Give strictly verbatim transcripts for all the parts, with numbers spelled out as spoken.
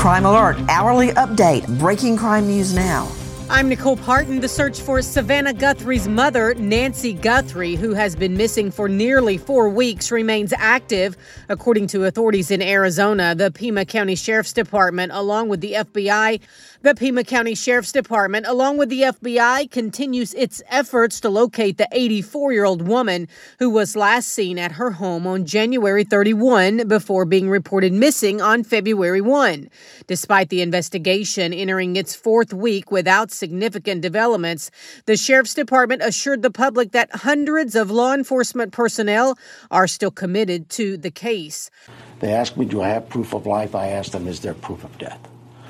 Crime Alert, hourly update, breaking crime news now. I'm Nicole Parton. The search for Savannah Guthrie's mother, Nancy Guthrie, who has been missing for nearly four weeks, remains active. According to authorities in Arizona, the Pima County Sheriff's Department, along with the F B I, the Pima County Sheriff's Department, along with the F B I, continues its efforts to locate the eighty-four-year-old woman who was last seen at her home on January thirty-first before being reported missing on February first. Despite the investigation entering its fourth week without significant developments, the Sheriff's Department assured the public that hundreds of law enforcement personnel are still committed to the case. They asked me, do I have proof of life? I asked them, is there proof of death?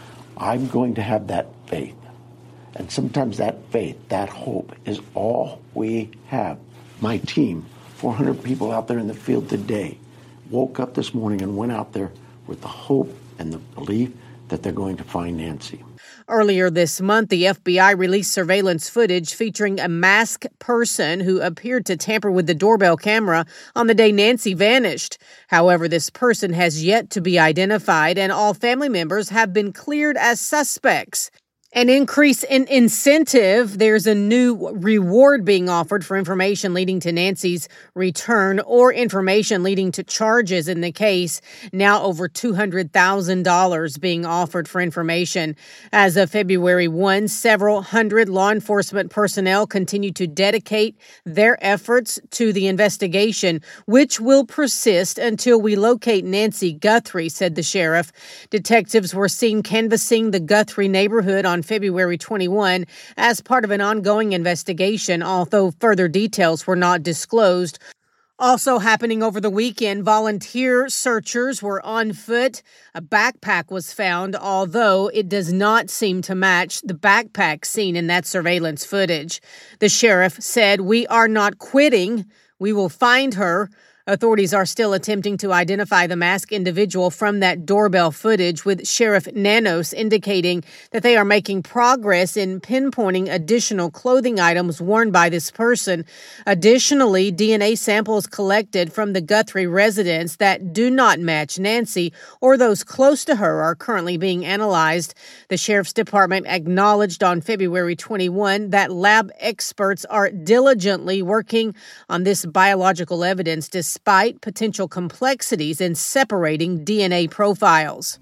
I'm going to have that faith. And sometimes that faith, that hope, is all we have. My team, four hundred people out there in the field today, woke up this morning and went out there with the hope and the belief that they're going to find Nancy. Earlier this month, the F B I released surveillance footage featuring a masked person who appeared to tamper with the doorbell camera on the day Nancy vanished. However, this person has yet to be identified, and all family members have been cleared as suspects. An increase in incentive. There's a new reward being offered for information leading to Nancy's return or information leading to charges in the case. Now over two hundred thousand dollars being offered for information. As of February first, several hundred law enforcement personnel continue to dedicate their efforts to the investigation, which will persist until we locate Nancy Guthrie, said the sheriff. Detectives were seen canvassing the Guthrie neighborhood on February twenty-first as part of an ongoing investigation, although further details were not disclosed. Also happening over the weekend, volunteer searchers were on foot. A backpack was found, although it does not seem to match the backpack seen in that surveillance footage. The sheriff said, "We are not quitting. We will find her." Authorities are still attempting to identify the masked individual from that doorbell footage, with Sheriff Nanos indicating that they are making progress in pinpointing additional clothing items worn by this person. Additionally, D N A samples collected from the Guthrie residence that do not match Nancy or those close to her are currently being analyzed. The Sheriff's Department acknowledged on February twenty-first that lab experts are diligently working on this biological evidence despite potential complexities in separating D N A profiles.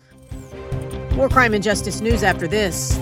More crime and justice news after this.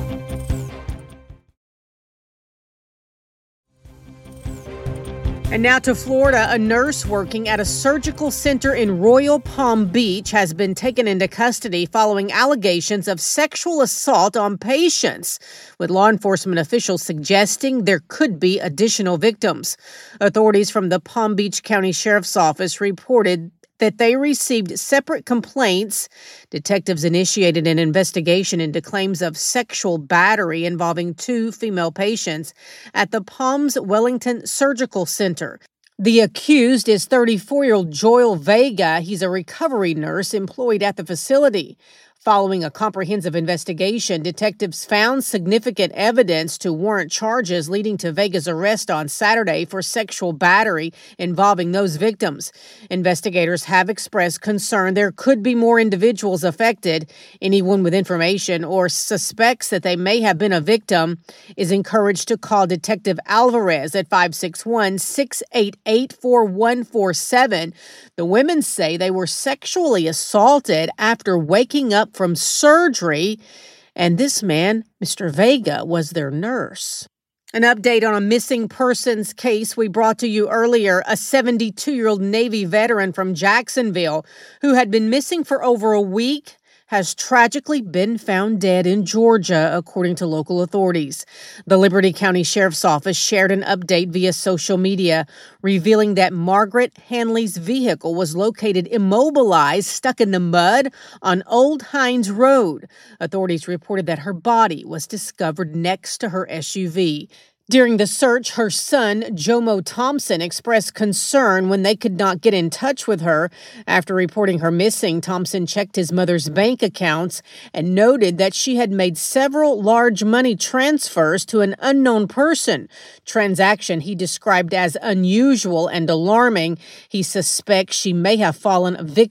And now to Florida. A nurse working at a surgical center in Royal Palm Beach has been taken into custody following allegations of sexual assault on patients, with law enforcement officials suggesting there could be additional victims. Authorities from the Palm Beach County Sheriff's Office reported that they received separate complaints. Detectives initiated an investigation into claims of sexual battery involving two female patients at the Palms Wellington Surgical Center. The accused is thirty-four-year-old Joel Vega. He's a recovery nurse employed at the facility. Following a comprehensive investigation, detectives found significant evidence to warrant charges leading to Vega's arrest on Saturday for sexual battery involving those victims. Investigators have expressed concern there could be more individuals affected. Anyone with information or suspects that they may have been a victim is encouraged to call Detective Alvarez at five six one, six eight eight, four one four seven. The women say they were sexually assaulted after waking up from surgery, and this man, Mister Vega, was their nurse. An update on a missing persons case we brought to you earlier. A seventy-two-year-old Navy veteran from Jacksonville who had been missing for over a week has tragically been found dead in Georgia, according to local authorities. The Liberty County Sheriff's Office shared an update via social media, revealing that Margaret Hanley's vehicle was located immobilized, stuck in the mud on Old Hines Road. Authorities reported that her body was discovered next to her S U V. During the search, her son, Jomo Thompson, expressed concern when they could not get in touch with her. After reporting her missing, Thompson checked his mother's bank accounts and noted that she had made several large money transfers to an unknown person. Transaction he described as unusual and alarming. He suspects she may have fallen victim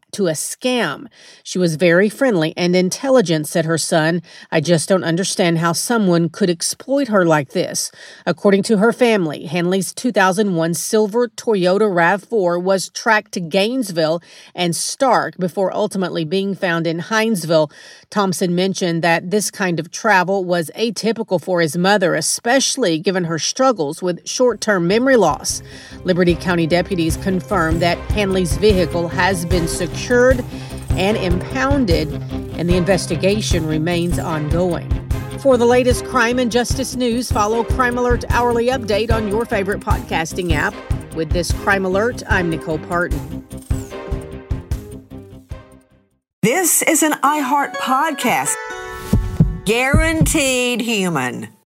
to a scam. She was very friendly and intelligent, said her son. I just don't understand how someone could exploit her like this. According to her family, Hanley's two thousand one silver Toyota RAV four was tracked to Gainesville and Stark before ultimately being found in Hinesville. Thompson mentioned that this kind of travel was atypical for his mother, especially given her struggles with short-term memory loss. Liberty County deputies confirmed that Hanley's vehicle has been secured and impounded, and the investigation remains ongoing. For the latest crime and justice news, follow Crime Alert Hourly Update on your favorite podcasting app. With this Crime Alert, I'm Nicole Parton. This is an iHeart podcast. Guaranteed human.